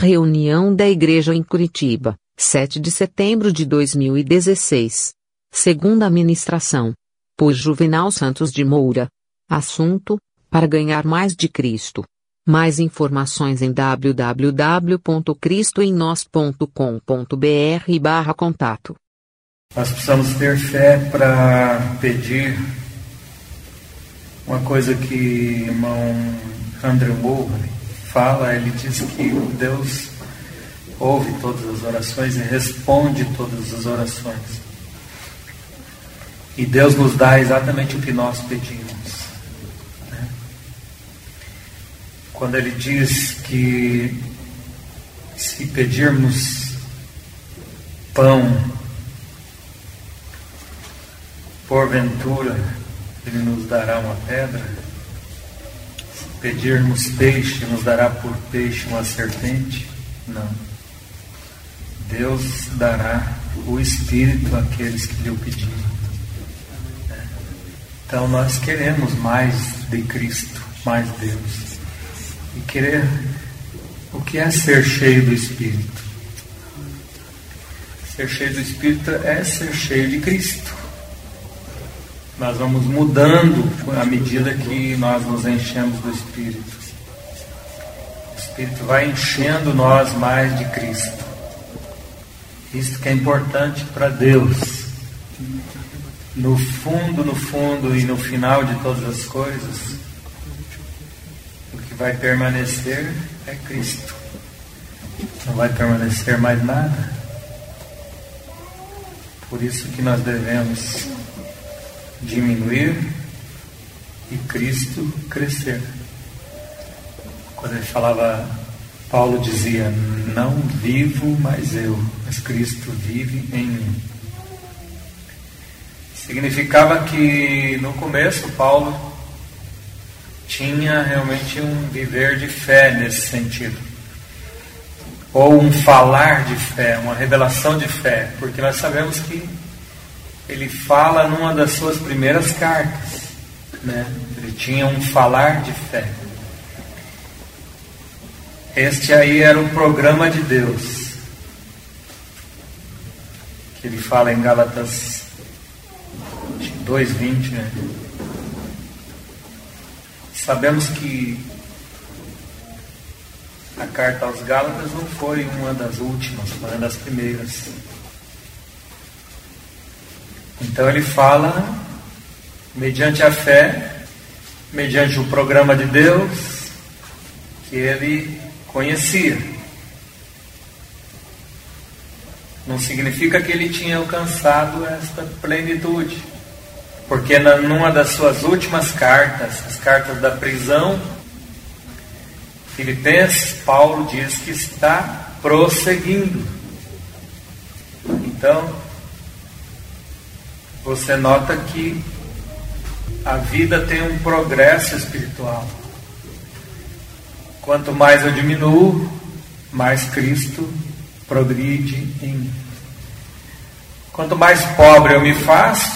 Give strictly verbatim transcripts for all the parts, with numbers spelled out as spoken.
Reunião da Igreja em Curitiba, sete de setembro de dois mil e dezesseis. Segunda ministração. Por Juvenal Santos de Moura. Assunto: para ganhar mais de Cristo. Mais informações em w w w ponto cristo em nós ponto com ponto b r barra contato. Nós precisamos ter fé para pedir uma coisa que o irmão Andrew Murray fala. Ele diz que Deus ouve todas as orações e responde todas as orações. E Deus nos dá exatamente o que nós pedimos. Né? Quando ele diz que se pedirmos pão, porventura Ele nos dará uma pedra. Se pedirmos peixe, nos dará por peixe uma serpente? Não. Deus dará o Espírito àqueles que lhe o pedirem. Então nós queremos mais de Cristo, mais Deus. E querer, o que é ser cheio do Espírito? Ser cheio do Espírito é ser cheio de Cristo. Nós vamos mudando à medida que nós nos enchemos do Espírito. O Espírito vai enchendo nós mais de Cristo. Isso que é importante para Deus. No fundo, no fundo e no final de todas as coisas, o que vai permanecer é Cristo. Não vai permanecer mais nada. Por isso que nós devemos diminuir e Cristo crescer. Quando ele falava, Paulo dizia: não vivo mais eu, mas Cristo vive em mim. Significava que no começo Paulo tinha realmente um viver de fé nesse sentido, ou um falar de fé, uma revelação de fé, porque nós sabemos que ele fala numa das suas primeiras cartas, né? Ele tinha um falar de fé. Este aí era o programa de Deus, que ele fala em Gálatas dois, vinte, né? Sabemos que a carta aos Gálatas não foi uma das últimas, foi uma das primeiras. Então ele fala mediante a fé, mediante o programa de Deus que ele conhecia. Não significa que ele tinha alcançado esta plenitude, porque na, numa das suas últimas cartas, as cartas da prisão, Filipenses, Paulo diz que está prosseguindo. Então, você nota que a vida tem um progresso espiritual. Quanto mais eu diminuo, mais Cristo progride em mim. Quanto mais pobre eu me faço,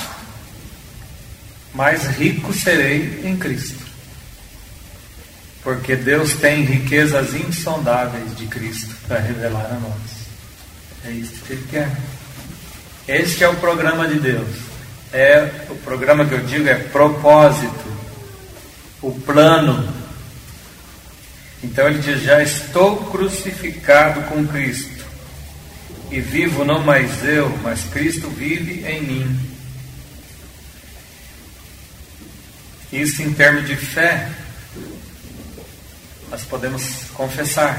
mais rico serei em Cristo. Porque Deus tem riquezas insondáveis de Cristo para revelar a nós. É isso que Ele quer. Este é o programa de Deus. É o programa que eu digo é propósito, o plano. Então Ele diz: já estou crucificado com Cristo, e vivo não mais eu, mas Cristo vive em mim. Isso, em termos de fé, nós podemos confessar.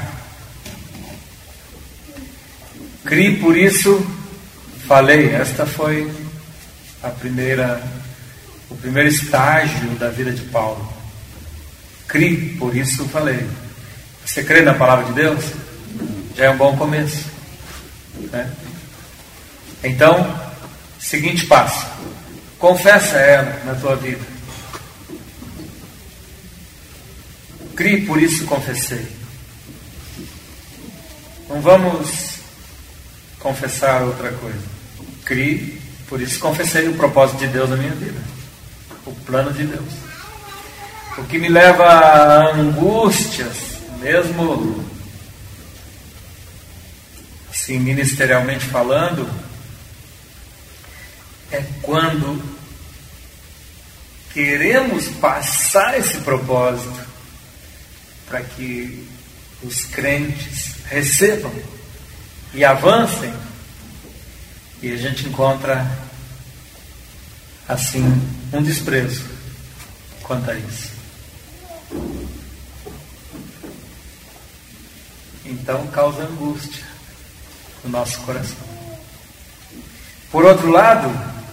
Cri, por isso falei. Esta foi a primeira, o primeiro estágio da vida de Paulo. Cri, por isso falei. Você crê na palavra de Deus? Já é um bom começo, né? Então, seguinte passo: confessa ela na tua vida. Cri, por isso confessei. Não vamos confessar outra coisa. Cri, por isso confessei o propósito de Deus na minha vida, o plano de Deus. O que me leva a angústias, mesmo assim, ministerialmente falando, é quando queremos passar esse propósito para que os crentes recebam e avancem, e a gente encontra assim um desprezo quanto a isso. Então causa angústia no nosso coração. Por outro lado,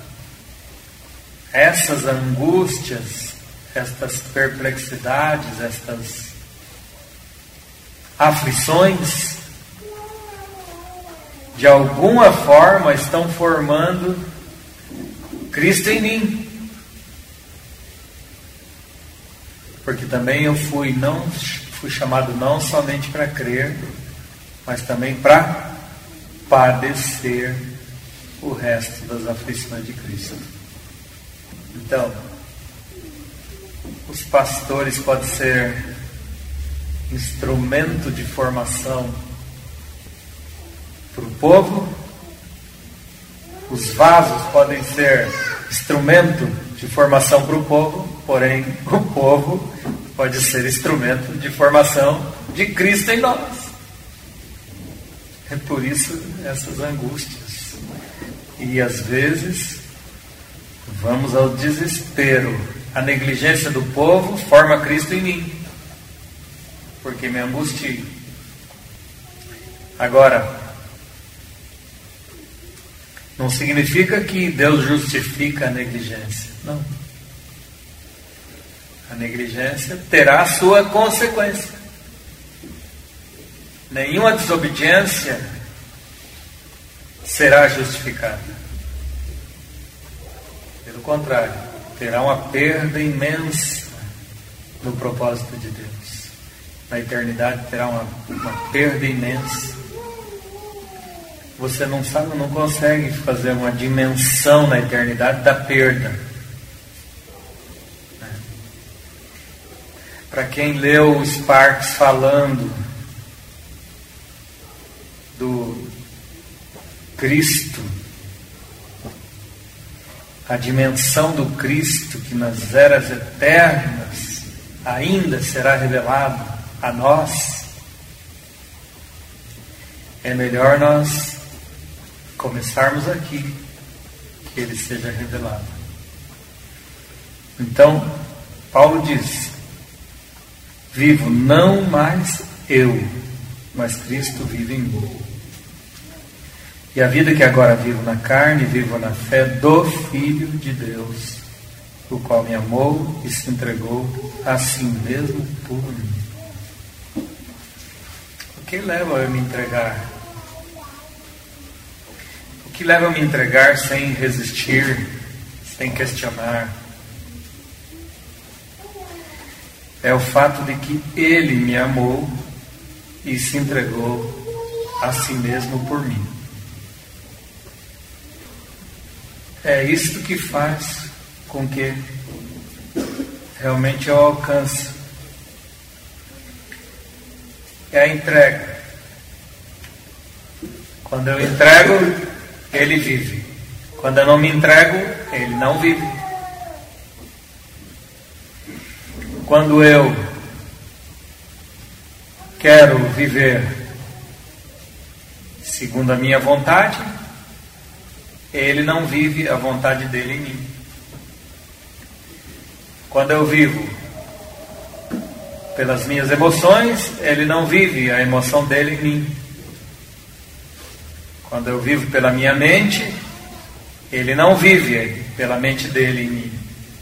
essas angústias, estas perplexidades, estas aflições, de alguma forma estão formando Cristo em mim. Porque também eu fui, não, fui chamado não somente para crer, mas também para padecer o resto das aflições de Cristo. Então, os pastores podem ser instrumento de formação para o povo, os vasos podem ser instrumento de formação para o povo, porém o povo pode ser instrumento de formação de Cristo em nós. É por isso essas angústias. E às vezes vamos ao desespero. A negligência do povo forma Cristo em mim, porque me angustio. Agora, não significa que Deus justifica a negligência. Não. A negligência terá a sua consequência. Nenhuma desobediência será justificada. Pelo contrário, terá uma perda imensa no propósito de Deus. Na eternidade terá uma, uma perda imensa. Você não sabe, não consegue fazer uma dimensão na eternidade da perda. Para quem leu o Sparks falando do Cristo, a dimensão do Cristo que nas eras eternas ainda será revelado a nós, é melhor nós começarmos aqui, que ele seja revelado. Então, Paulo diz: vivo não mais eu, mas Cristo vive em mim. E a vida que agora vivo na carne, vivo na fé do Filho de Deus, o qual me amou e se entregou a si mesmo por mim. O que leva eu a me entregar? O que leva a me entregar sem resistir, sem questionar? É o fato de que Ele me amou e se entregou a si mesmo por mim. É isto que faz com que realmente eu alcance. É a entrega. Quando eu entrego, Ele vive. Quando eu não me entrego, Ele não vive. Quando eu quero viver segundo a minha vontade, Ele não vive a vontade dele em mim. Quando eu vivo pelas minhas emoções, Ele não vive a emoção dele em mim. Quando eu vivo pela minha mente, Ele não vive pela mente dele em mim.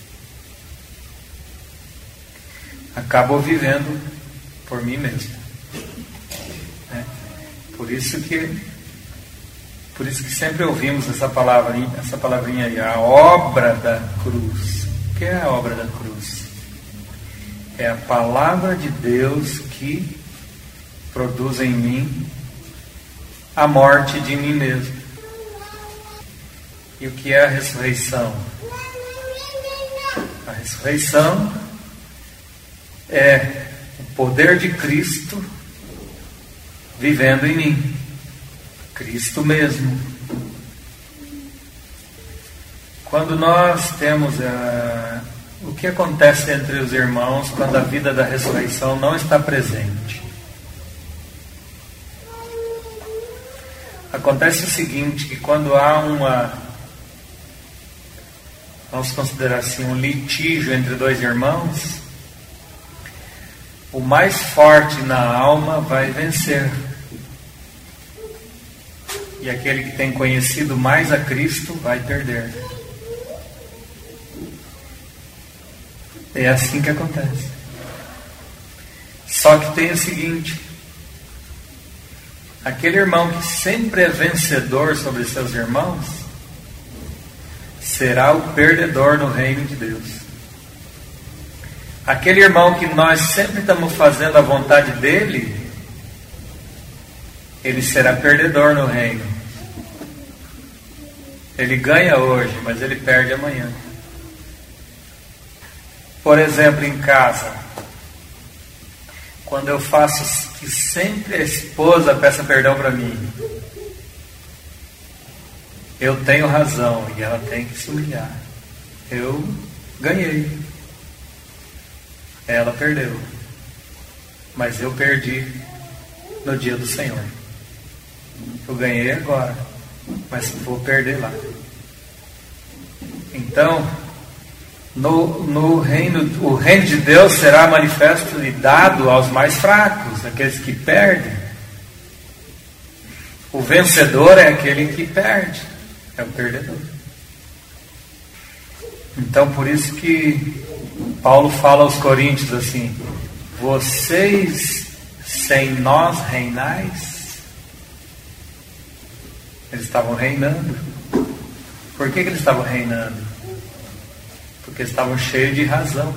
Acabo vivendo por mim mesmo. É. Por isso que Por isso que sempre ouvimos essa palavrinha, essa palavrinha aí, a obra da cruz. O que é a obra da cruz? É a palavra de Deus que produz em mim a morte de mim mesmo. E o que é a ressurreição? A ressurreição é o poder de Cristo vivendo em mim. Cristo mesmo. Quando nós temos a, o que acontece entre os irmãos quando a vida da ressurreição não está presente? Acontece o seguinte, que quando há uma, vamos considerar assim, um litígio entre dois irmãos, o mais forte na alma vai vencer. E aquele que tem conhecido mais a Cristo vai perder. É assim que acontece. Só que tem o seguinte: aquele irmão que sempre é vencedor sobre seus irmãos será o perdedor no reino de Deus. Aquele irmão que nós sempre estamos fazendo a vontade dele, ele será perdedor no reino. Ele ganha hoje, mas ele perde amanhã. Por exemplo, em casa, quando eu faço que sempre a esposa peça perdão para mim, eu tenho razão e ela tem que se humilhar. Eu ganhei, ela perdeu, mas eu perdi no dia do Senhor. Eu ganhei agora, mas vou perder lá. Então, no, no reino, o reino de Deus será manifesto e dado aos mais fracos, aqueles que perdem. O vencedor é aquele que perde, é o perdedor. Então, por isso que Paulo fala aos Coríntios assim: vocês sem nós reinais. Eles estavam reinando. Por que, que eles estavam reinando? Porque estavam cheios de razão.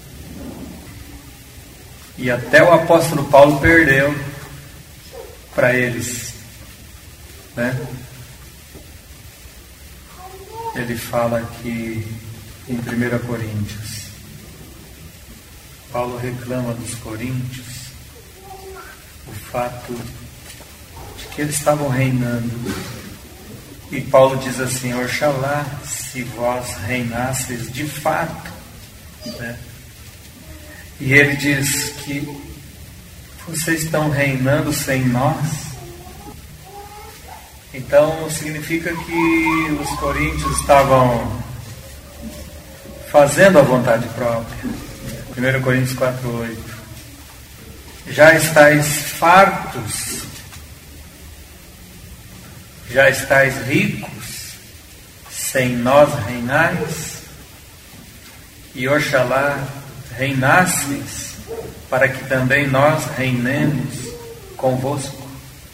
E até o apóstolo Paulo perdeu para eles, né? Ele fala aqui em primeira Coríntios, Paulo reclama dos coríntios o fato de que eles estavam reinando. E Paulo diz assim: oxalá se vós reinasseis de fato, né? E ele diz que vocês estão reinando sem nós. Então significa que os coríntios estavam fazendo a vontade própria. primeira Coríntios quatro, oito. Já estáis fartos, já estáis ricos, sem nós reinais, e oxalá reinasseis, para que também nós reinemos convosco.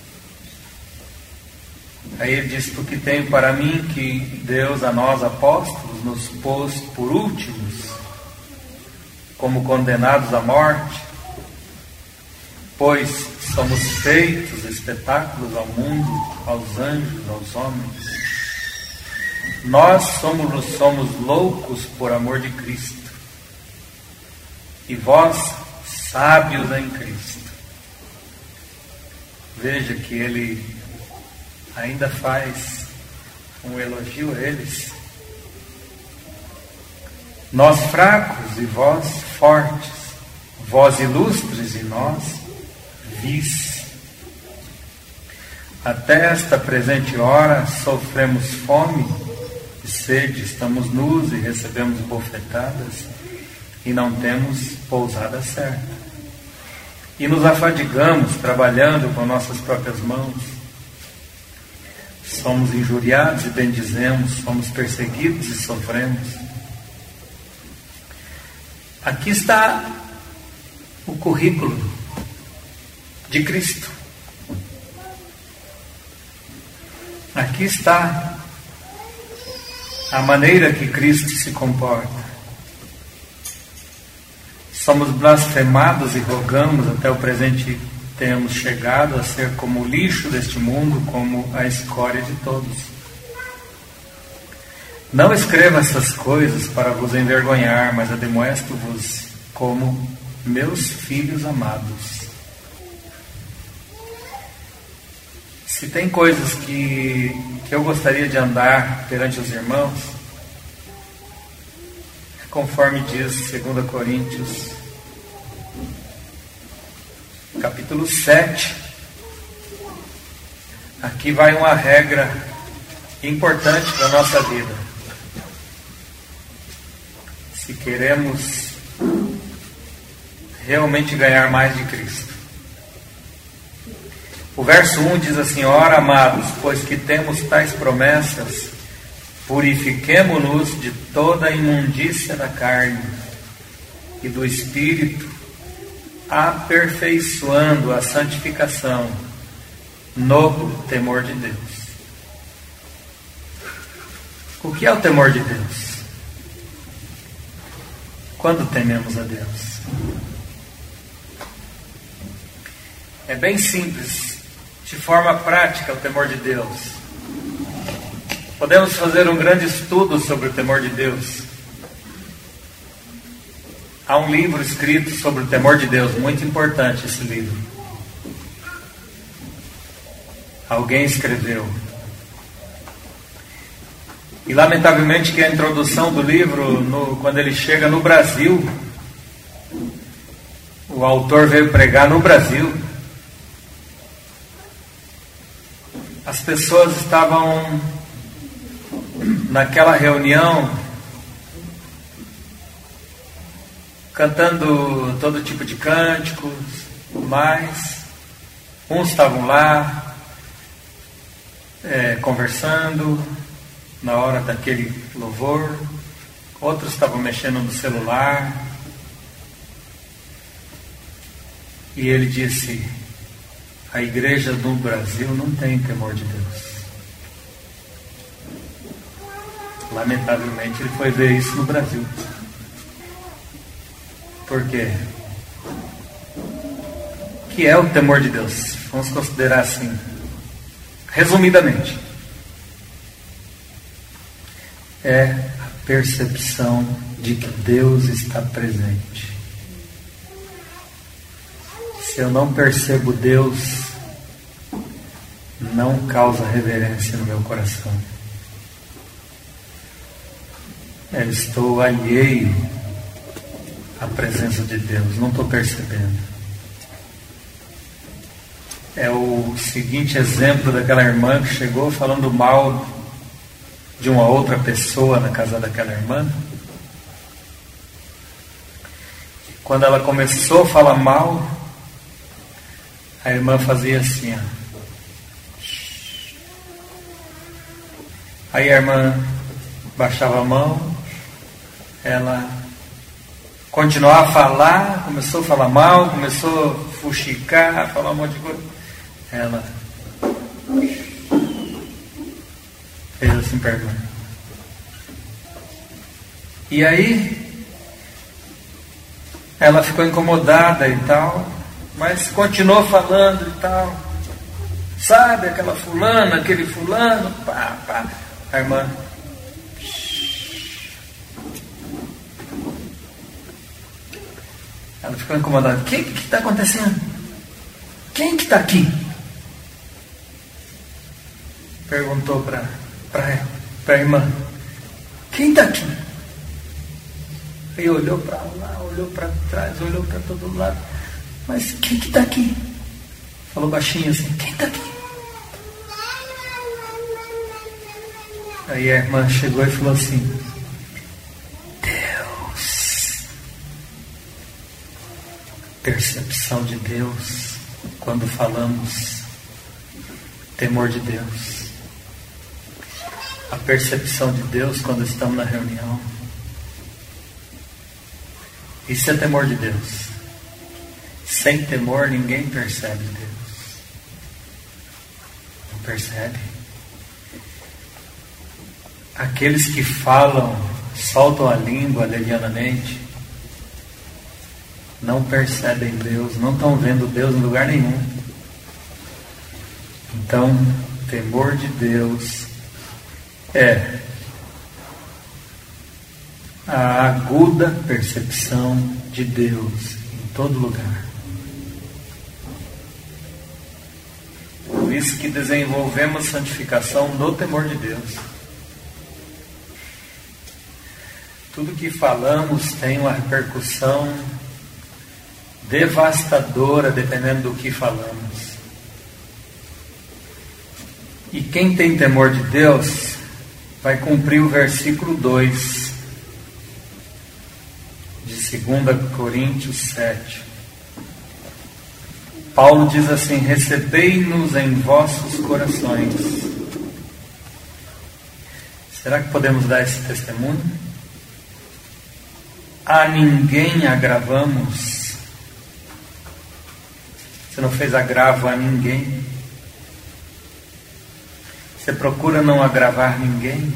Aí ele diz: porque tenho para mim que Deus a nós apóstolos nos pôs por últimos, como condenados à morte, pois somos feitos espetáculos ao mundo, aos anjos, aos homens. Nós somos, somos loucos por amor de Cristo, e vós sábios em Cristo. Veja que ele ainda faz um elogio a eles. Nós fracos e vós fortes, vós ilustres e nós vis. Até esta presente hora sofremos fome e sede, estamos nus e recebemos bofetadas e não temos pousada certa. E nos afadigamos trabalhando com nossas próprias mãos. Somos injuriados e bendizemos, somos perseguidos e sofremos. Aqui está o currículo de Cristo. Aqui está a maneira que Cristo se comporta. Somos blasfemados e rogamos, até o presente temos chegado a ser como o lixo deste mundo, como a escória de todos. Não escreva essas coisas para vos envergonhar, mas ademoesto-vos como meus filhos amados. Se tem coisas que, que eu gostaria de andar perante os irmãos, conforme diz segunda Coríntios, capítulo sete, aqui vai uma regra importante para a nossa vida. Se queremos realmente ganhar mais de Cristo. O verso um diz assim: ora, amados, pois que temos tais promessas, purifiquemo-nos de toda a imundícia da carne e do Espírito, aperfeiçoando a santificação no temor de Deus. O que é o temor de Deus? Quando tememos a Deus? É bem simples, de forma prática, o temor de Deus. Podemos fazer um grande estudo sobre o temor de Deus. Há um livro escrito sobre o temor de Deus, muito importante esse livro. Alguém escreveu. E lamentavelmente que a introdução do livro, no, quando ele chega no Brasil, o autor veio pregar no Brasil. As pessoas estavam naquela reunião cantando todo tipo de cânticos, mas uns estavam lá é, conversando na hora daquele louvor, outros estavam mexendo no celular, e ele disse: a igreja do Brasil não tem temor de Deus. Lamentavelmente ele foi ver isso no Brasil. Por quê? O que é o temor de Deus? Vamos considerar assim, resumidamente. É a percepção de que Deus está presente. Se eu não percebo Deus, não causa reverência no meu coração. Eu estou alheio à presença de Deus, não estou percebendo. É o seguinte exemplo daquela irmã que chegou falando mal de uma outra pessoa na casa daquela irmã. Quando ela começou a falar mal, a irmã fazia assim, ó. Aí a irmã baixava a mão, ela continuava a falar, começou a falar mal, começou a fuxicar, a falar um monte de coisa. Ela fez assim para a irmã. E aí ela ficou incomodada e tal, mas continuou falando e tal. Sabe, aquela fulana, aquele fulano, pá, pá. A irmã, ela ficou incomodada. O que está acontecendo? Quem que está aqui? Perguntou para a irmã. Quem está aqui? Aí olhou para lá, olhou para trás, olhou para todo lado. Mas quem que está aqui? Falou baixinho assim, quem está aqui? Aí a irmã chegou e falou assim: Deus. Percepção de Deus quando falamos temor de Deus. A percepção de Deus quando estamos na reunião. Isso é temor de Deus. Sem temor ninguém percebe Deus. Não percebe? Aqueles que falam, soltam a língua levianamente, não percebem Deus, não estão vendo Deus em lugar nenhum. Então, temor de Deus é a aguda percepção de Deus em todo lugar. Por isso que desenvolvemos santificação no temor de Deus. Tudo que falamos tem uma repercussão devastadora, dependendo do que falamos. E quem tem temor de Deus vai cumprir o versículo dois de dois Coríntios sete. Paulo diz assim: recebei-nos em vossos corações. Será que podemos dar esse testemunho? A ninguém agravamos. Você não fez agravo a ninguém? Você procura não agravar ninguém?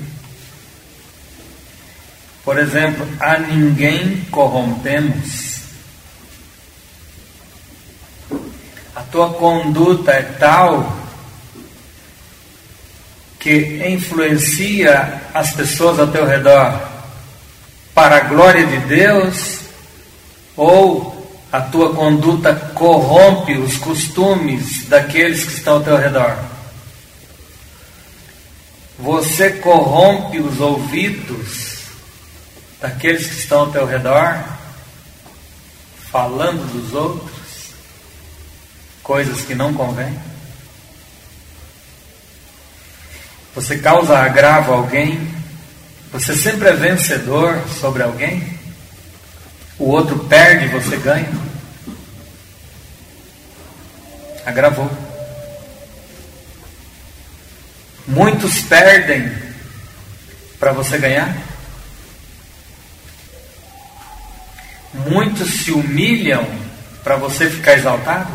Por exemplo, a ninguém corrompemos. A tua conduta é tal que influencia as pessoas ao teu redor para a glória de Deus, ou a tua conduta corrompe os costumes daqueles que estão ao teu redor? Você corrompe os ouvidos daqueles que estão ao teu redor, falando dos outros coisas que não convêm? Você causa agravo a alguém? Você sempre é vencedor sobre alguém? O outro perde e você ganha? Agravou. Muitos perdem para você ganhar? Muitos se humilham para você ficar exaltado?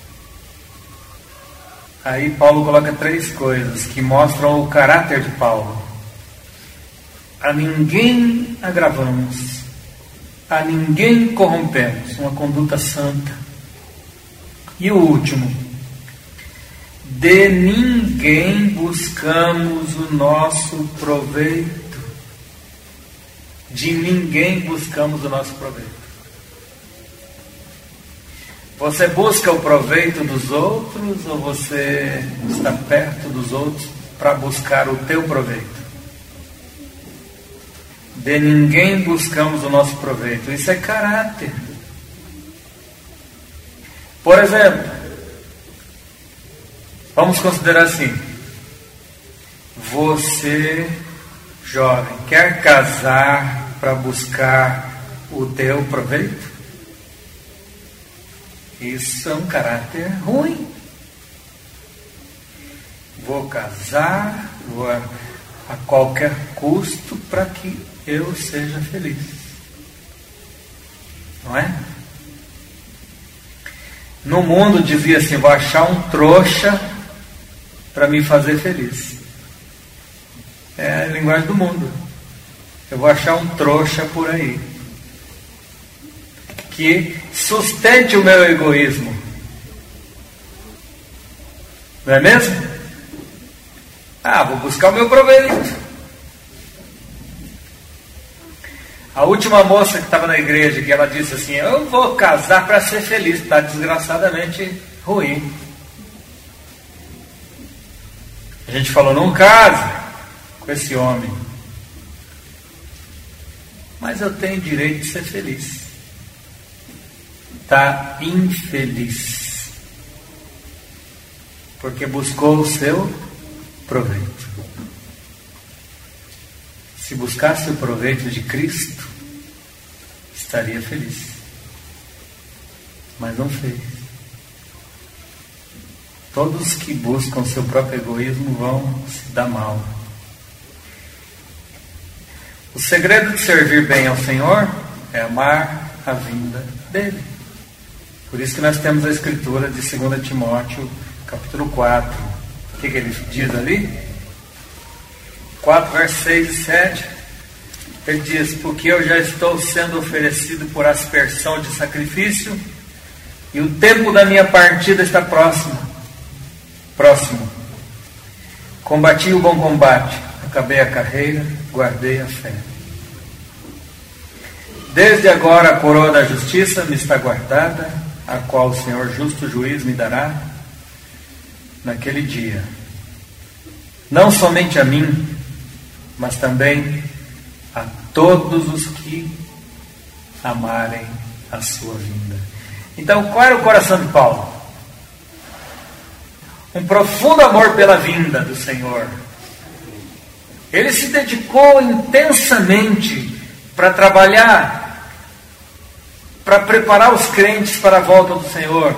Aí Paulo coloca três coisas que mostram o caráter de Paulo. A ninguém agravamos, a ninguém corrompemos, uma conduta santa. E o último: de ninguém buscamos o nosso proveito. De ninguém buscamos o nosso proveito. Você busca o proveito dos outros, ou você está perto dos outros para buscar o teu proveito? De ninguém buscamos o nosso proveito. Isso é caráter. Por exemplo, vamos considerar assim: você, jovem, quer casar para buscar o teu proveito? Isso é um caráter ruim. Vou casar, vou a, a qualquer custo para que eu seja feliz. Não é? No mundo dizia assim: vou achar um trouxa para me fazer feliz. É a linguagem do mundo. Eu vou achar um trouxa por aí que sustente o meu egoísmo. Não é mesmo? Ah, vou buscar o meu proveito. A última moça que estava na igreja, que ela disse assim: eu vou casar para ser feliz. Está desgraçadamente ruim. A gente falou: não case com esse homem. Mas eu tenho direito de ser feliz. Está infeliz, porque buscou o seu proveito. Se buscasse o proveito de Cristo, estaria feliz. Mas não fez. Todos que buscam o seu próprio egoísmo vão se dar mal. O segredo de servir bem ao Senhor é amar a vinda dele. Por isso que nós temos a escritura de dois Timóteo, capítulo quatro. O que, que ele diz ali? quatro, versos seis e sete. Ele diz: porque eu já estou sendo oferecido por aspersão de sacrifício, e o tempo da minha partida está próximo. Próximo. Combati o bom combate, acabei a carreira, guardei a fé. Desde agora a coroa da justiça me está guardada, a qual o Senhor justo juiz me dará naquele dia, não somente a mim, mas também a todos os que amarem a sua vinda. Então, qual era o coração de Paulo? Um profundo amor pela vinda do Senhor. Ele se dedicou intensamente para trabalhar, para preparar os crentes para a volta do Senhor.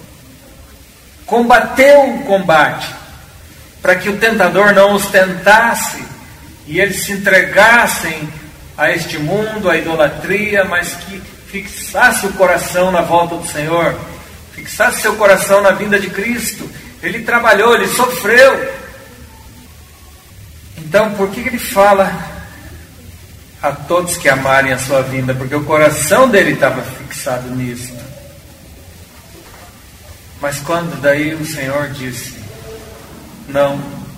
Combateu o combate para que o tentador não os tentasse e eles se entregassem a este mundo, à idolatria, mas que fixasse o coração na volta do Senhor, fixasse seu coração na vinda de Cristo. Ele trabalhou, ele sofreu. Então, por que ele fala a todos que amarem a sua vinda? Porque o coração dele estava fixado nisso. Mas quando daí o Senhor disse: não,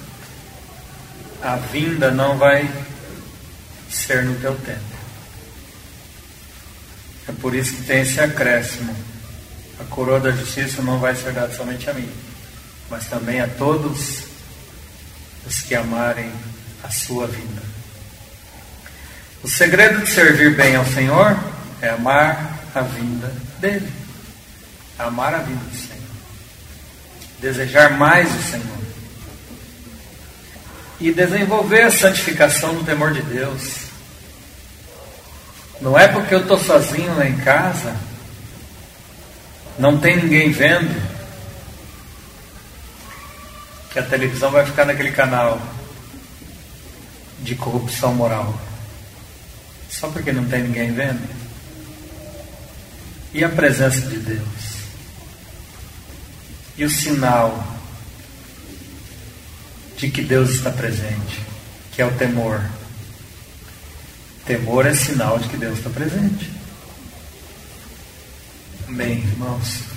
a vinda não vai ser no teu tempo. É por isso que tem esse acréscimo. A coroa da justiça não vai ser dada somente a mim, mas também a todos os que amarem a sua vinda. O segredo de servir bem ao Senhor é amar a vinda dele. Amar a vinda do Senhor. Desejar mais o Senhor. E desenvolver a santificação no temor de Deus. Não é porque eu estou sozinho lá em casa, não tem ninguém vendo, que a televisão vai ficar naquele canal de corrupção moral. Só porque não tem ninguém vendo. E a presença de Deus? E o sinal de que Deus está presente, que é o temor. Temor é sinal de que Deus está presente. Amém, irmãos.